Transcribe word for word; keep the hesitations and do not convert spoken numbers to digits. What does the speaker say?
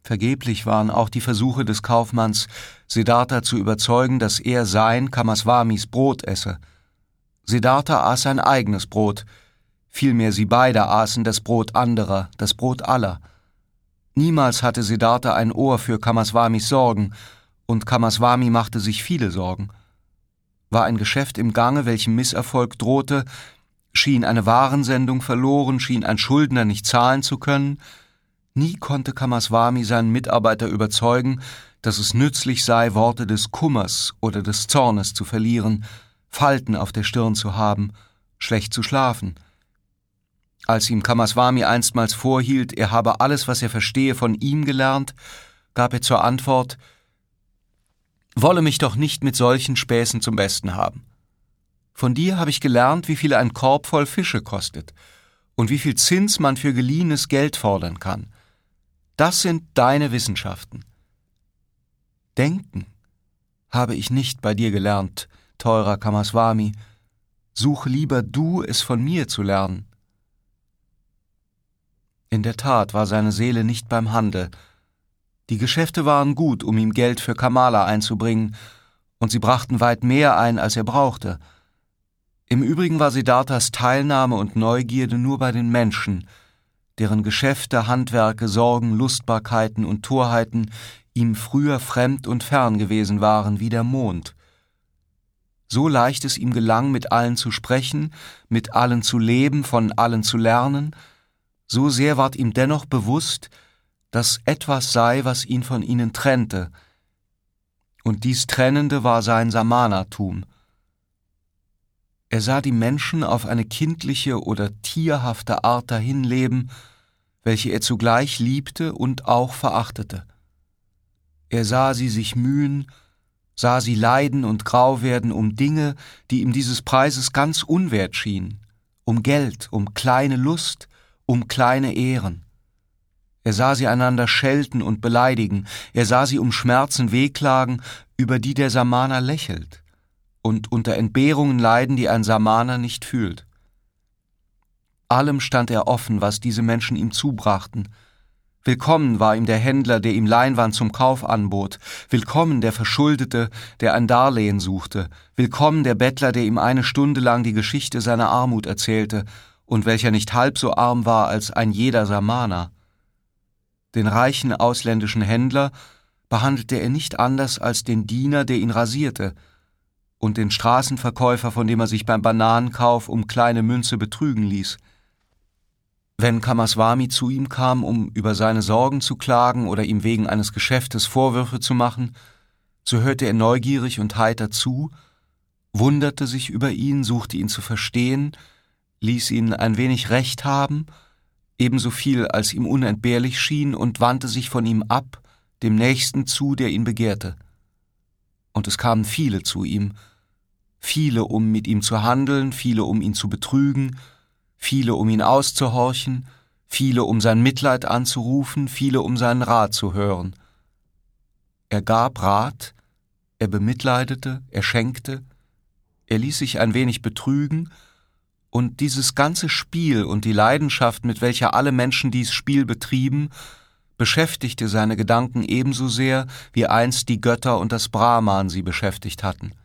Vergeblich waren auch die Versuche des Kaufmanns, Siddhartha zu überzeugen, dass er sein, Kamaswamis, Brot esse. Siddhartha aß sein eigenes Brot, vielmehr sie beide aßen das Brot anderer, das Brot aller. Niemals hatte Siddhartha ein Ohr für Kamaswamis Sorgen, und Kamaswami machte sich viele Sorgen. War ein Geschäft im Gange, welchem Misserfolg drohte, schien eine Warensendung verloren, schien ein Schuldner nicht zahlen zu können, nie konnte Kamaswami seinen Mitarbeiter überzeugen, dass es nützlich sei, Worte des Kummers oder des Zornes zu verlieren, Falten auf der Stirn zu haben, schlecht zu schlafen. Als ihm Kamaswami einstmals vorhielt, er habe alles, was er verstehe, von ihm gelernt, gab er zur Antwort: »Wolle mich doch nicht mit solchen Späßen zum Besten haben. Von dir habe ich gelernt, wie viel ein Korb voll Fische kostet und wie viel Zins man für geliehenes Geld fordern kann. Das sind deine Wissenschaften. Denken habe ich nicht bei dir gelernt, teurer Kamaswami. Such lieber du, es von mir zu lernen.« In der Tat war seine Seele nicht beim Handel. Die Geschäfte waren gut, um ihm Geld für Kamala einzubringen, und sie brachten weit mehr ein, als er brauchte. Im Übrigen war Siddharthas Teilnahme und Neugierde nur bei den Menschen, deren Geschäfte, Handwerke, Sorgen, Lustbarkeiten und Torheiten ihm früher fremd und fern gewesen waren wie der Mond. So leicht es ihm gelang, mit allen zu sprechen, mit allen zu leben, von allen zu lernen, so sehr ward ihm dennoch bewusst, dass etwas sei, was ihn von ihnen trennte, und dies Trennende war sein Samanatum. Er sah die Menschen auf eine kindliche oder tierhafte Art dahinleben, welche er zugleich liebte und auch verachtete. Er sah sie sich mühen, sah sie leiden und grau werden um Dinge, die ihm dieses Preises ganz unwert schienen, um Geld, um kleine Lust, um kleine Ehren. Er sah sie einander schelten und beleidigen, er sah sie um Schmerzen wehklagen, über die der Samana lächelt, und unter Entbehrungen leiden, die ein Samana nicht fühlt. Allem stand er offen, was diese Menschen ihm zubrachten. Willkommen war ihm der Händler, der ihm Leinwand zum Kauf anbot. Willkommen der Verschuldete, der ein Darlehen suchte. Willkommen der Bettler, der ihm eine Stunde lang die Geschichte seiner Armut erzählte und welcher nicht halb so arm war als ein jeder Samana. Den reichen ausländischen Händler behandelte er nicht anders als den Diener, der ihn rasierte, und den Straßenverkäufer, von dem er sich beim Bananenkauf um kleine Münze betrügen ließ. Wenn Kamaswami zu ihm kam, um über seine Sorgen zu klagen oder ihm wegen eines Geschäftes Vorwürfe zu machen, so hörte er neugierig und heiter zu, wunderte sich über ihn, suchte ihn zu verstehen, ließ ihn ein wenig Recht haben, ebenso viel als ihm unentbehrlich schien, und wandte sich von ihm ab, dem Nächsten zu, der ihn begehrte. Und es kamen viele zu ihm, viele, um mit ihm zu handeln, viele, um ihn zu betrügen, viele, um ihn auszuhorchen, viele, um sein Mitleid anzurufen, viele, um seinen Rat zu hören. Er gab Rat, er bemitleidete, er schenkte, er ließ sich ein wenig betrügen, und dieses ganze Spiel und die Leidenschaft, mit welcher alle Menschen dies Spiel betrieben, beschäftigte seine Gedanken ebenso sehr, wie einst die Götter und das Brahman sie beschäftigt hatten.